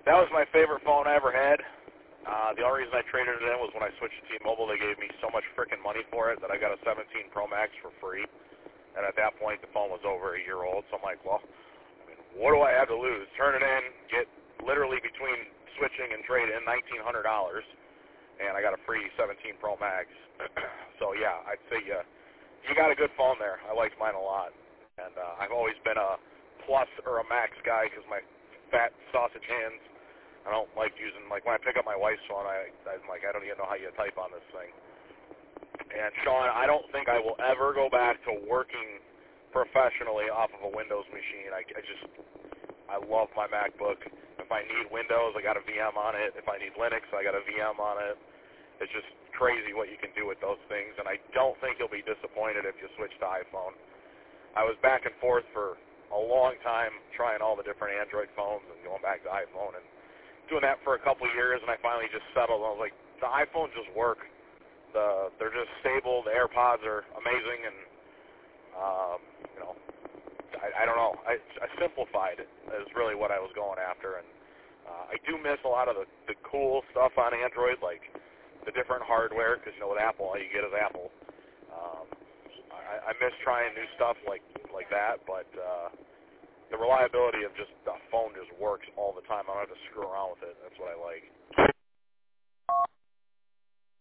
That was my favorite phone I ever had. The only reason I traded it in was when I switched to T-Mobile. They gave me so much freaking money for it that I got a 17 Pro Max for free. And at that point, the phone was over a year old. So I'm like, well, I mean, what do I have to lose? Turn it in, get literally between switching and trade in $1,900, and I got a free 17 Pro Max. So yeah, I'd say you got a good phone there. I liked mine a lot. And I've always been a Plus or a Max guy because my fat sausage hands, I don't like using, like when I pick up my wife's phone, I'm like, I don't even know how you type on this thing. And Sean, I don't think I will ever go back to working professionally off of a Windows machine. I love my MacBook. If I need Windows, I got a VM on it. If I need Linux, I got a VM on it. It's just crazy what you can do with those things, and I don't think you'll be disappointed if you switch to iPhone. I was back and forth for a long time trying all the different Android phones and going back to iPhone and doing that for a couple of years, and I finally just settled. I was like, the iPhones just work. They're just stable. The AirPods are amazing, and I don't know. I simplified is really what I was going after, and I do miss a lot of the cool stuff on Android, like the different hardware, because with Apple, all you get is Apple. I miss trying new stuff like that, but the reliability of just the phone just works all the time. I don't have to screw around with it. That's what I like.